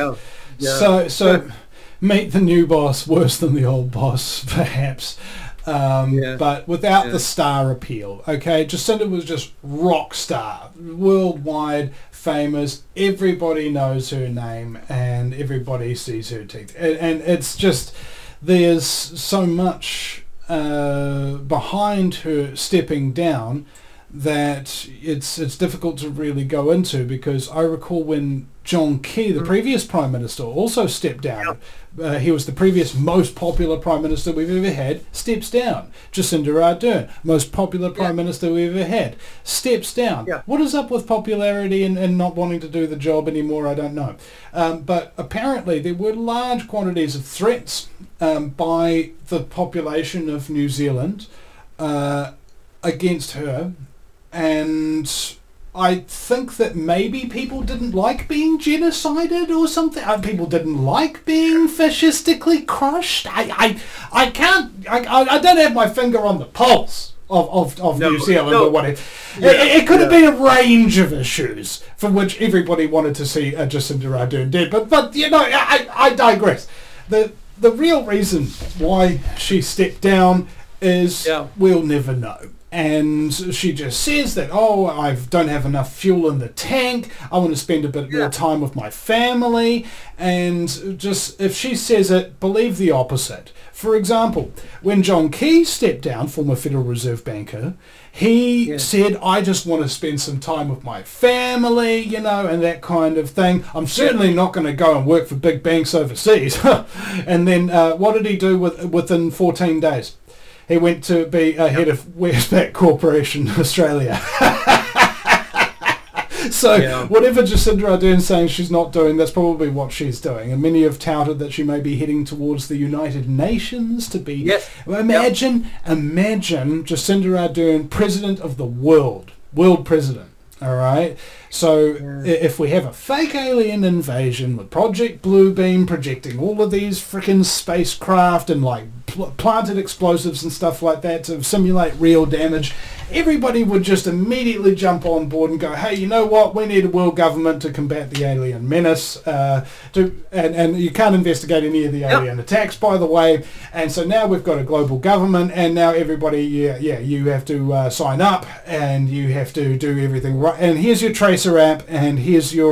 So meet the new boss worse than the old boss, perhaps. But without the star appeal. Okay, Jacinda was just rock star, worldwide famous. Everybody knows her name and everybody sees her teeth. And it's just, there's so much behind her stepping down that it's difficult to really go into, because I recall when John Key, the previous Prime Minister, also stepped down. He was the previous most popular Prime Minister we've ever had, steps down. Jacinda Ardern, most popular Prime Minister we've ever had, steps down. What is up with popularity and not wanting to do the job anymore, I don't know. But apparently there were large quantities of threats by the population of New Zealand against her, and I think that maybe people didn't like being genocided or something. People didn't like being fascistically crushed. I don't have my finger on the pulse of New Zealand or whatever. It could have been a range of issues for which everybody wanted to see Jacinda Ardern dead. But you know, I digress. The real reason why she stepped down is we'll never know. And she just says that, I don't have enough fuel in the tank, I want to spend a bit more time with my family, and just, if she says it, believe the opposite. For example, when John Key stepped down, former Federal Reserve banker, he said, I just want to spend some time with my family, you know, and that kind of thing. I'm certainly not going to go and work for big banks overseas. And then what did he do within 14 days? He went to be head of Westpac Corporation Australia. So whatever Jacinda Ardern's saying she's not doing, that's probably what she's doing. And many have touted that she may be heading towards the United Nations to be... Imagine Jacinda Ardern, president of the world president. All right. So if we have a fake alien invasion with Project Bluebeam projecting all of these freaking spacecraft and like planted explosives and stuff like that to simulate real damage, everybody would just immediately jump on board and go, hey, you know what? We need a world government to combat the alien menace. And you can't investigate any of the alien attacks, by the way. And so now we've got a global government, and now everybody, you have to sign up, and you have to do everything right. And here's your Tracer app, and here's your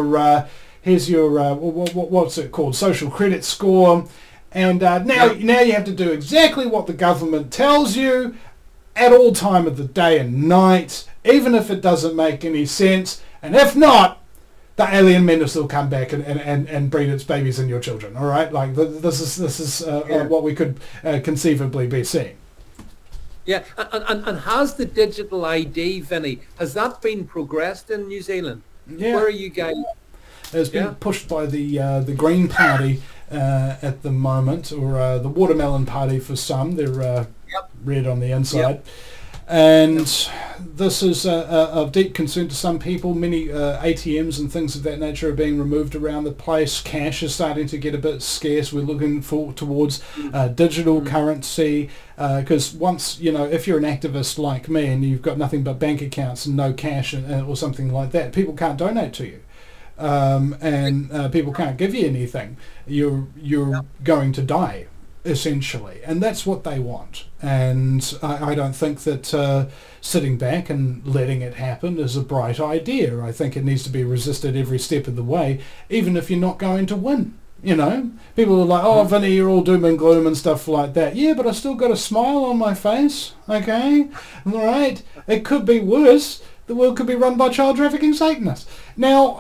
what's it called? Social credit score. And now you have to do exactly what the government tells you at all time of the day and night, even if it doesn't make any sense. And if not, the alien menace will come back and breed its babies in your children. All right, like this is what we could conceivably be seeing. Yeah, and has the digital ID, Vinny, has that been progressed in New Zealand? Yeah. Where are you guys? It's been pushed by the Green Party at the moment, or the Watermelon Party for some. They're red on the inside. And this is of deep concern to some people. Many ATMs and things of that nature are being removed around the place. Cash is starting to get a bit scarce. We're looking towards digital currency, because once, if you're an activist like me and you've got nothing but bank accounts and no cash or something like that, people can't donate to you. And people can't give you anything. You're going to die, essentially, and that's what they want. And I don't think that sitting back and letting it happen is a bright idea. I think it needs to be resisted every step of the way, even if you're not going to win. You know, people are like, oh, Vinny, you're all doom and gloom and stuff like that. Yeah, but I still got a smile on my face, okay? All right? It could be worse. The world could be run by child trafficking Satanists. Now,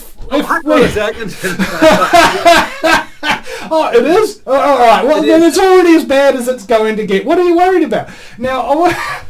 oh, it is? Oh, all right. Well, then it's already as bad as it's going to get. What are you worried about? Now,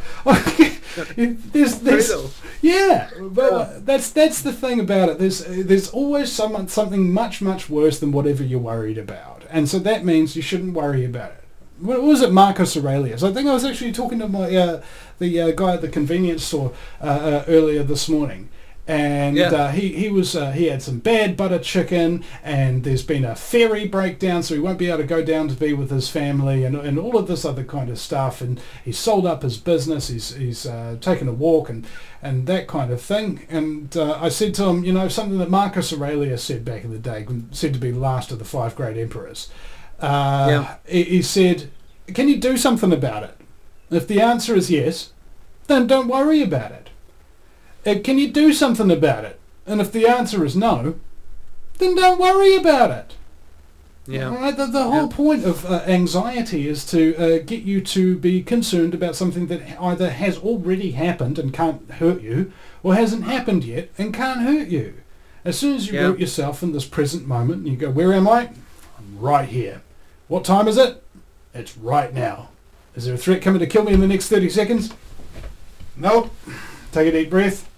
yeah, but that's the thing about it. There's always something much worse than whatever you're worried about, and so that means you shouldn't worry about it. What was it, Marcus Aurelius? I think I was actually talking to my the guy at the convenience store earlier this morning. And he had some bad butter chicken, and there's been a ferry breakdown, so he won't be able to go down to be with his family, and all of this other kind of stuff. And he's sold up his business. He's taken a walk and that kind of thing. And I said to him, you know, something that Marcus Aurelius said back in the day, said to be the last of the 5 great emperors. He said, "Can you do something about it? If the answer is yes, then don't worry about it. Can you do something about it? And if the answer is no, then don't worry about it." Yeah. All right? The whole point of anxiety is to get you to be concerned about something that either has already happened and can't hurt you, or hasn't happened yet and can't hurt you. As soon as you root yourself in this present moment and you go, where am I? I'm right here. What time is it? It's right now. Is there a threat coming to kill me in the next 30 seconds? Nope. Take a deep breath.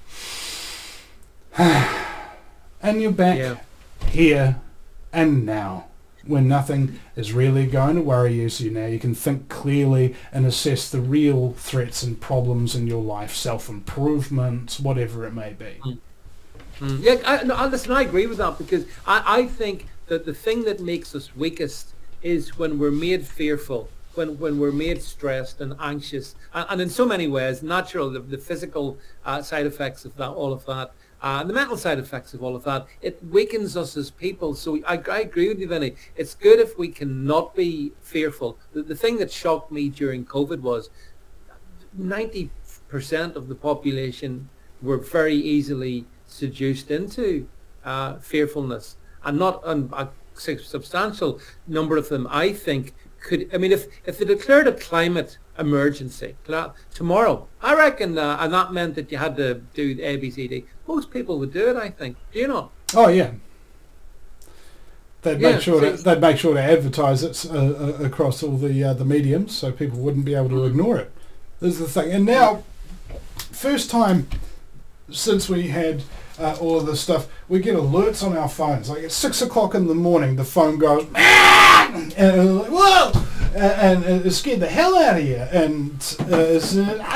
And you're back here and now, when nothing is really going to worry you. So now you can think clearly and assess the real threats and problems in your life, self-improvement, whatever it may be. Yeah, listen, I agree with that, because I think that the thing that makes us weakest is when we're made fearful, when we're made stressed and anxious, and in so many ways, natural, the physical side effects of that, all of that, the mental side effects of all of that, it weakens us as people. So I agree with you, Vinny. It's good if we can not be fearful. The thing that shocked me during COVID was 90% of the population were very easily seduced into fearfulness, and not a substantial number of them, I think, could. I mean, if they declared a climate emergency tomorrow, I reckon, and that meant that you had to do A, B, C, D, most people would do it, I think. Do you not? Oh yeah. They'd make sure to advertise it across all the mediums, so people wouldn't be able to ignore it. This is the thing. And now, first time since we had all of this stuff, we get alerts on our phones. Like at 6 o'clock in the morning, the phone goes, and like, whoa! And it scared the hell out of you. And this is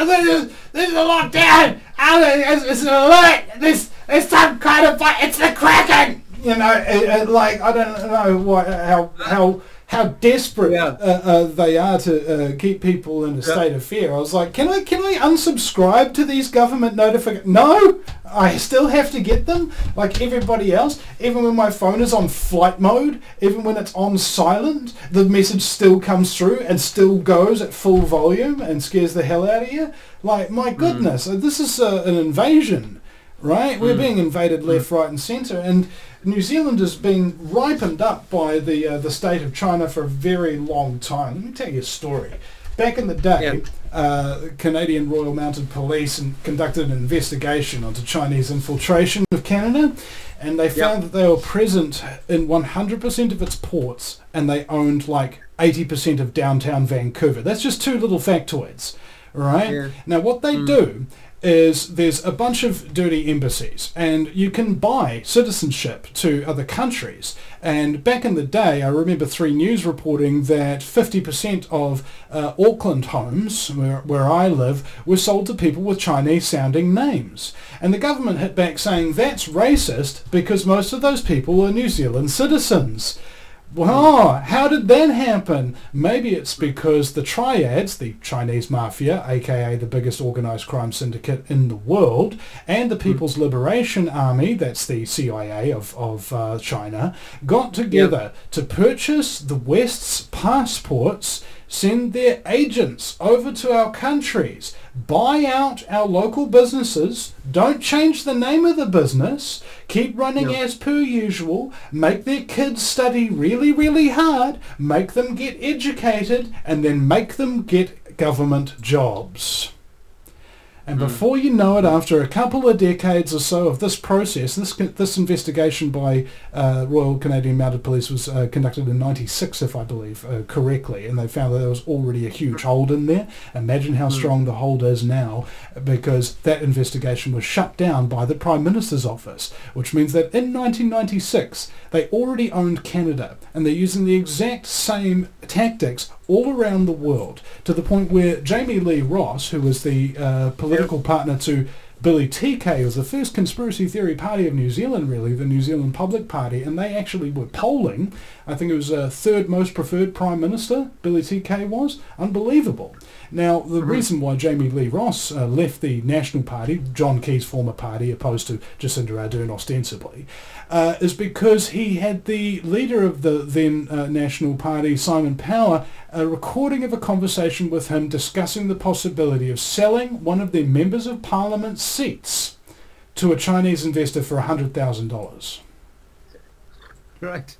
a lockdown. It's an alert. There's some kind of fight. It's the Kraken. You know, like I don't know how desperate they are to keep people in a state of fear. I was like, can I unsubscribe to these government notifications? No, I still have to get them like everybody else. Even when my phone is on flight mode, even when it's on silent, the message still comes through and still goes at full volume and scares the hell out of you. Like, my goodness, this is an invasion, right? We're being invaded left, right and centre, and New Zealand has been ripened up by the state of China for a very long time. Let me tell you a story. Back in the day, Canadian Royal Mounted Police conducted an investigation onto Chinese infiltration of Canada, and they found that they were present in 100% of its ports, and they owned like 80% of downtown Vancouver. That's just 2 little factoids, right? Yeah. Now what they do is there's a bunch of dirty embassies, and you can buy citizenship to other countries. And back in the day, I remember 3 News reporting that 50% of Auckland homes, where I live, were sold to people with Chinese-sounding names. And the government hit back saying that's racist because most of those people are New Zealand citizens. Well, how did that happen? Maybe it's because the triads, the Chinese mafia, aka the biggest organised crime syndicate in the world, and the People's Liberation Army, that's the CIA of China, got together to purchase the West's passports send their agents over to our countries, buy out our local businesses, don't change the name of the business, keep running as per usual, make their kids study really, really hard, make them get educated, and then make them get government jobs. And before you know it, after a couple of decades or so of this process, this investigation by Royal Canadian Mounted Police was conducted in 96, if I believe correctly, and they found that there was already a huge hold in there. Imagine how strong the hold is now, because that investigation was shut down by the Prime Minister's office, which means that in 1996 they already owned Canada, and they're using the exact same tactics all around the world, to the point where Jamie Lee Ross, who was the political partner to Billy TK, was the first conspiracy theory party of New Zealand, really, the New Zealand Public Party, and they actually were polling. I think it was third most preferred Prime Minister, Billy TK was. Unbelievable. Now, the reason why Jamie Lee Ross left the National Party, John Key's former party, opposed to Jacinda Ardern ostensibly, is because he had the leader of the then National Party, Simon Power, a recording of a conversation with him discussing the possibility of selling one of their members of Parliament seats to a Chinese investor for $100,000. Right.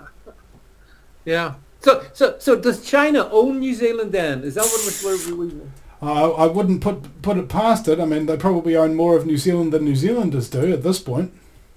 Yeah. So does China own New Zealand then? Is that what we I wouldn't put it past it. I mean, they probably own more of New Zealand than New Zealanders do at this point.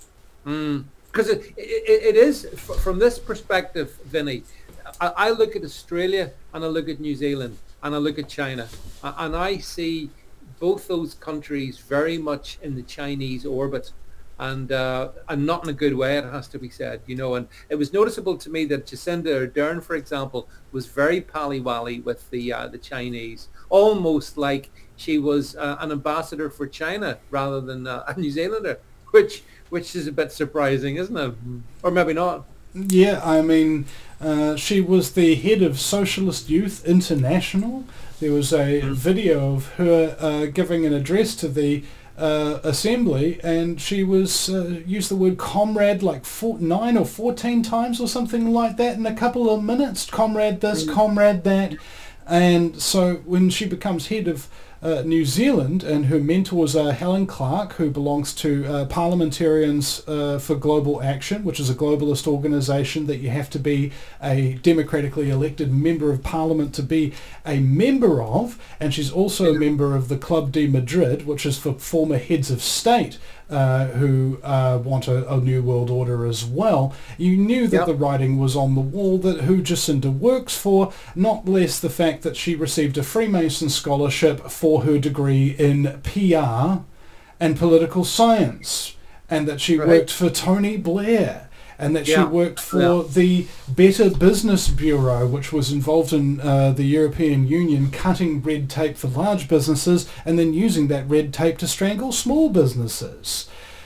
Because it is, from this perspective, Vinny, I look at Australia and I look at New Zealand and I look at China, and I see both those countries very much in the Chinese orbit, and not in a good way, it has to be said, you know. And it was noticeable to me that Jacinda Ardern, for example, was very pally-wally with the Chinese, almost like she was an ambassador for China rather than a New Zealander, which is a bit surprising, isn't it? Or maybe not. Yeah, I mean, she was the head of Socialist Youth International. There was a video of her giving an address to the assembly, and she was used the word comrade like 9 or 14 times or something like that in a couple of minutes. Comrade this, comrade that. And so when she becomes head of New Zealand, and her mentors are Helen Clark, who belongs to Parliamentarians for Global Action, which is a globalist organisation that you have to be a democratically elected member of Parliament to be a member of, and she's also a member of the Club de Madrid, which is for former heads of state who want a new world order as well. You knew that the writing was on the wall, that who Jacinda works for, not less the fact that she received a Freemason scholarship for her degree in PR and political science, and that she worked for Tony Blair, and that she worked for the Better Business Bureau, which was involved in the European Union cutting red tape for large businesses and then using that red tape to strangle small businesses.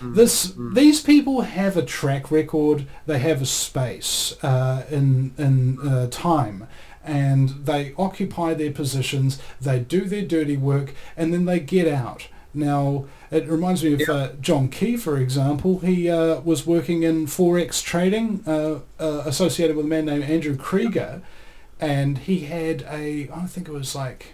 These people have a track record, they have a space in time, and they occupy their positions, they do their dirty work, and then they get out. Now, it reminds me of John Key, for example. He was working in Forex trading, associated with a man named Andrew Krieger, and he had I think it was like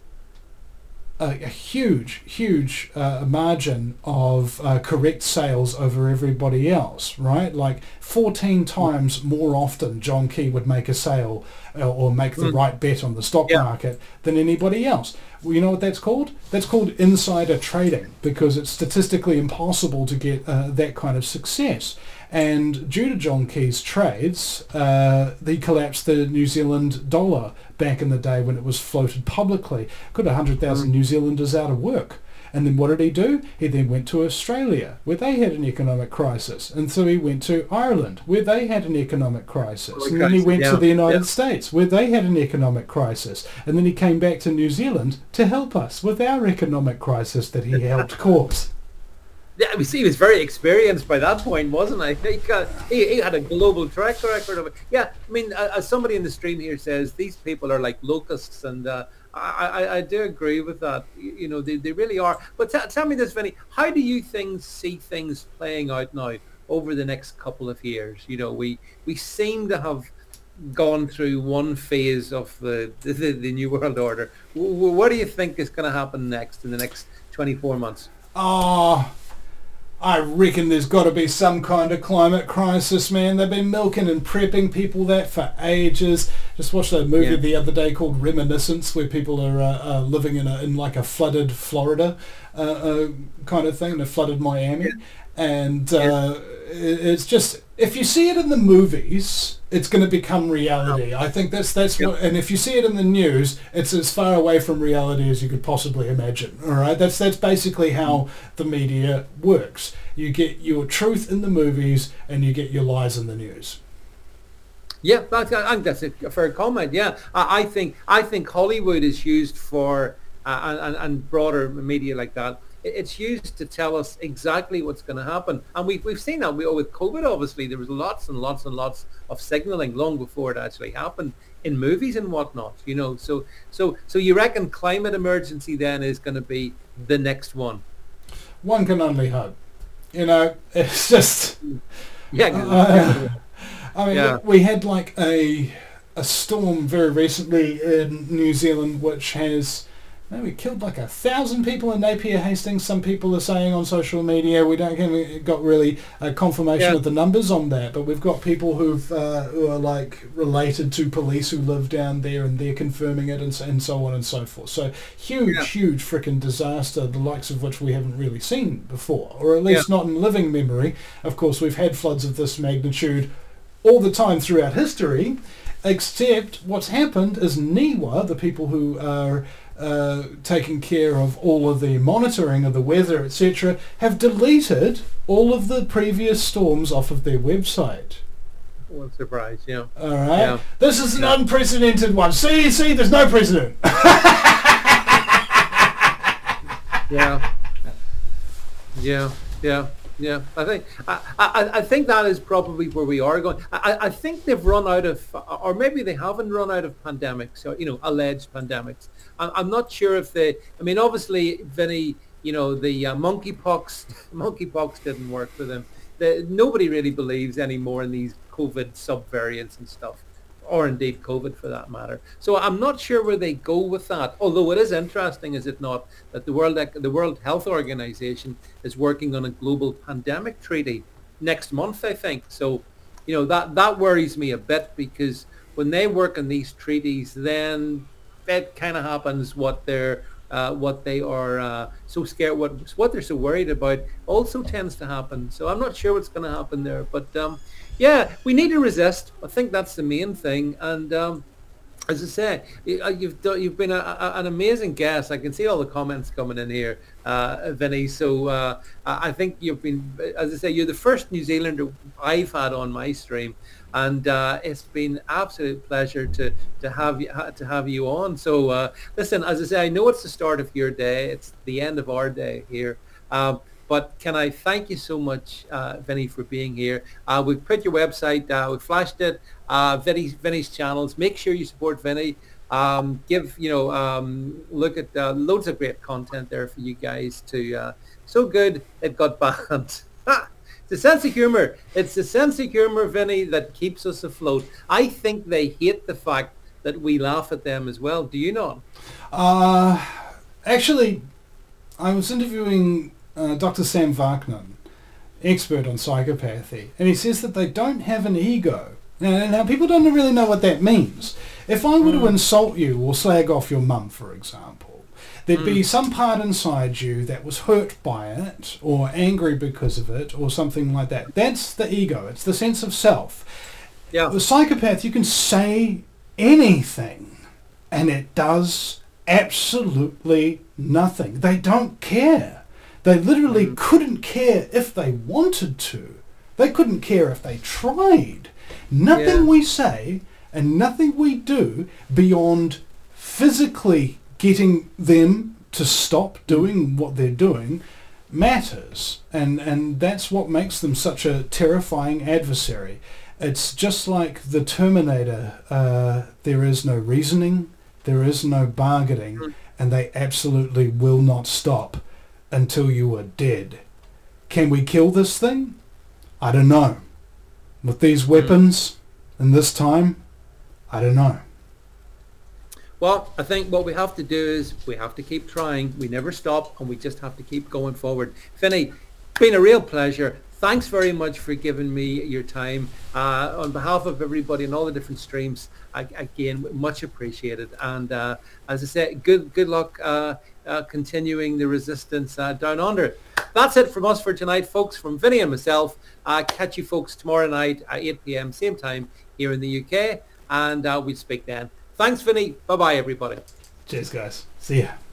a huge margin of correct sales over everybody else, right? Like 14 times more often John Key would make a sale or make the right bet on the stock market than anybody else. Well, you know what that's called? That's called insider trading, because it's statistically impossible to get that kind of success. And due to John Key's trades, he collapsed the New Zealand dollar back in the day when it was floated publicly. Got 100,000 New Zealanders out of work. And then what did he do? He then went to Australia, where they had an economic crisis. And so he went to Ireland, where they had an economic crisis. And then he went to the United States, where they had an economic crisis. And then he came back to New Zealand to help us with our economic crisis that he helped cause. Yeah, we see he was very experienced by that point, wasn't he? He had a global track record of it. Yeah, I mean, as somebody in the stream here says, these people are like locusts, and I do agree with that. You know, they really are. But tell me this, Vinny, how do you see things playing out now over the next couple of years? You know, we seem to have gone through one phase of the New World Order. What do you think is going to happen next in the next 24 months? Oh, I reckon there's got to be some kind of climate crisis, man. They've been milking and prepping people that for ages. Just watched a movie the other day called Reminiscence, where people are living in like a flooded Florida kind of thing, a flooded Miami. And it's just, if you see it in the movies, it's going to become reality. I think that's what, and if you see it in the news, it's as far away from reality as you could possibly imagine. All right, that's basically how the media works. You get your truth in the movies, and you get your lies in the news. Yeah, I think that's a fair comment. Yeah, I think Hollywood is used for and broader media like that. It's used to tell us exactly what's going to happen, and we've seen that with COVID. Obviously, there was lots and lots and lots of signaling long before it actually happened in movies and whatnot. You know, so you reckon climate emergency then is going to be the next one? One can only hope. You know, it's just I mean, we had like a storm very recently in New Zealand, which has maybe killed like 1,000 people in Napier Hastings. Some people are saying on social media. We haven't got really confirmation of the numbers on that, but we've got people who are like related to police who live down there, and they're confirming it, and so on and so forth. So huge freaking disaster, the likes of which we haven't really seen before, or at least not in living memory. Of course, we've had floods of this magnitude all the time throughout history, except what's happened is NIWA, the people who are taking care of all of the monitoring of the weather, etc., have deleted all of the previous storms off of their website. What a surprise, yeah. All right. Yeah. This is an unprecedented one. See, there's no precedent. Yeah, I think that is probably where we are going. I think they've run out of, or maybe they haven't run out of pandemics, or alleged pandemics. I'm not sure if they. I mean, obviously, Vinny, the monkeypox didn't work for them. Nobody really believes anymore in these COVID subvariants and stuff, or indeed COVID for that matter. So I'm not sure where they go with that. Although it is interesting, is it not, that the World Health Organization is working on a global pandemic treaty next month, I think. So, that worries me a bit, because when they work on these treaties, then that kind of happens what they are so scared, what they're so worried about also tends to happen. So I'm not sure what's going to happen there, but we need to resist. I think that's the main thing. And as I say, you've been an amazing guest. I can see all the comments coming in here, Vinny. So I think you've been, as I say, you're the first New Zealander I've had on my stream, and it's been absolute pleasure to have you on. So listen, as I say, I know it's the start of your day. It's the end of our day here. But can I thank you so much, Vinny, for being here. We've put your website, we've flashed it, Vinny's channels. Make sure you support Vinny. Look at loads of great content there for you guys to. So good, it got banned. It's the sense of humor. It's the sense of humor, Vinny, that keeps us afloat. I think they hate the fact that we laugh at them as well. Do you not? Actually, I was interviewing Dr. Sam Vaknin, expert on psychopathy, and he says that they don't have an ego. Now people don't really know what that means. If I were to insult you or slag off your mum, for example, there'd be some part inside you that was hurt by it, or angry because of it, or something like that. That's the ego. It's the sense of self. Yeah. The psychopath, you can say anything, and it does absolutely nothing. They don't care. They literally couldn't care if they wanted to. They couldn't care if they tried. Nothing we say and nothing we do beyond physically getting them to stop doing what they're doing matters. And that's what makes them such a terrifying adversary. It's just like the Terminator. There is no reasoning, there is no bargaining, and they absolutely will not stop until you are dead. Can we kill this thing? I don't know. With these weapons in this time, I don't know. Well, I think what we have to do is we have to keep trying. We never stop, and we just have to keep going forward. Vinny, been a real pleasure. Thanks very much for giving me your time. On behalf of everybody in all the different streams, again, much appreciated. And as I said, good luck continuing the resistance down under. That's it from us for tonight, folks, from Vinny and myself. Catch you folks tomorrow night at 8 p.m, same time here in the UK, and we'll speak then. Thanks, Vinny. Bye-bye, everybody. Cheers, guys. See ya.